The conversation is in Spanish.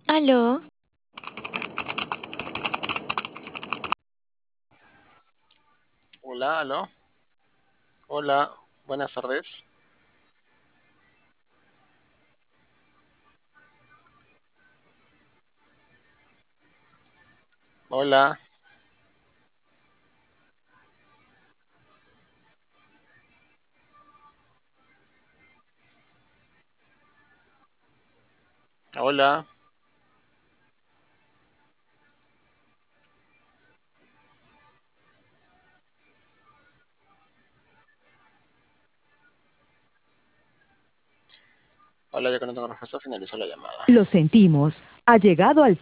Aló, Hola, aló. Hola, buenas tardes. Hola, hola. Hola, ya que no tengo respuesta, finalizo la llamada. Lo sentimos. Ha llegado al